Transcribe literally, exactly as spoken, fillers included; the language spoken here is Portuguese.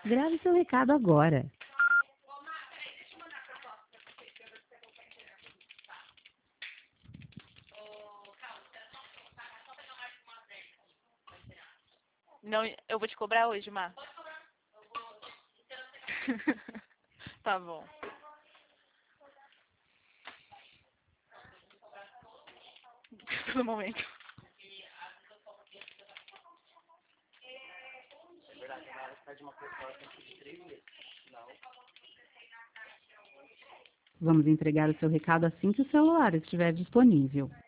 Grave seu recado agora. Não, eu vou te cobrar hoje, Má. Tá bom. No momento. Vamos entregar o seu recado assim que o celular estiver disponível.